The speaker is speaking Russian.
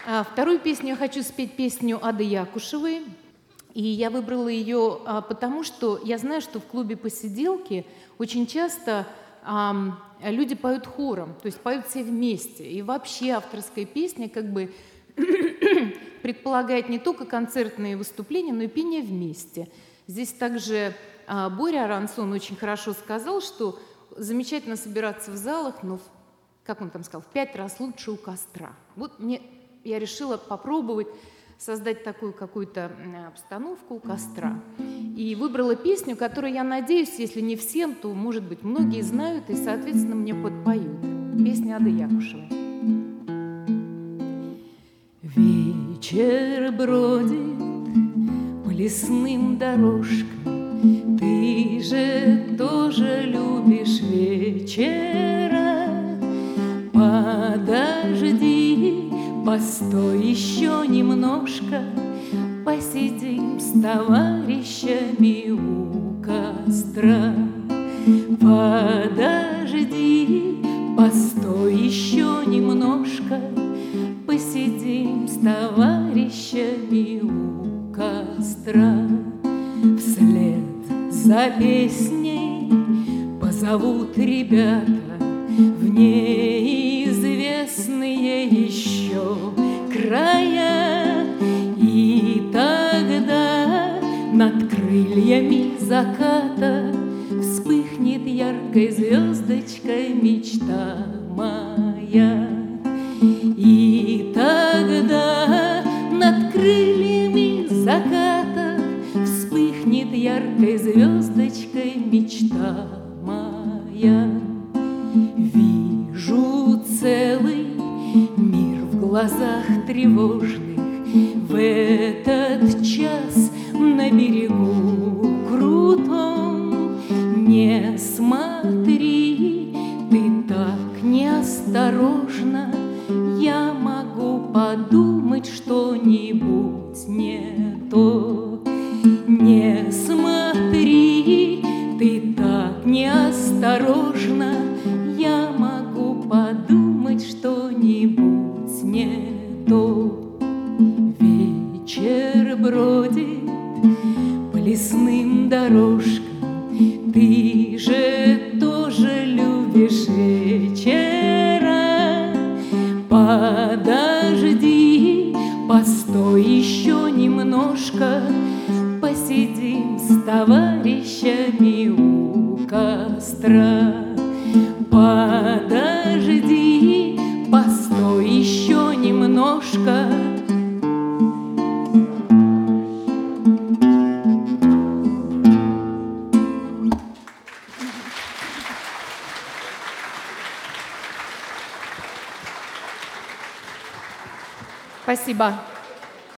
Вторую песню я хочу спеть, песню Ады Якушевой. И я выбрала ее потому, что я знаю, что в клубе «Посиделки» очень часто люди поют хором, то есть поют все вместе. И вообще авторская песня как бы предполагает не только концертные выступления, но и пение вместе. Здесь также Боря Арансон очень хорошо сказал, что замечательно собираться в залах, но, как он там сказал, в 5 раз лучше у костра. Вот я решила попробовать создать такую какую-то обстановку у костра. И выбрала песню, которую, я надеюсь, если не всем, то, может быть, многие знают и, соответственно, мне подпоют. Песня Ады Якушевой. Вечер бродит по лесным дорожкам, ты же тоже любишь вечера. Подожди, постой еще немножко, посидим с товарищами у костра. Подожди, постой еще немножко, посидим с товарищами у костра. Вслед за песней позовут ребята в неизвестные еще края, и тогда над крыльями заката вспыхнет яркой звездочкой мечта моя. И тогда над крыльями заката вспыхнет яркой звездочкой мечта моя. Вижу целый мир в глазах тревожных, в этот час на берегу крутом. Не смотри, ты так неосторожно, я могу подумать что-нибудь не то. Не смотри, ты так неосторожно, я могу подумать что-нибудь не то. Вечер бродит по лесным дорожкам, ты же тоже любишь вечера. Подожди, постой еще немножко, посидим с товарищами у костра. Подожди, постой еще немножко. Спасибо.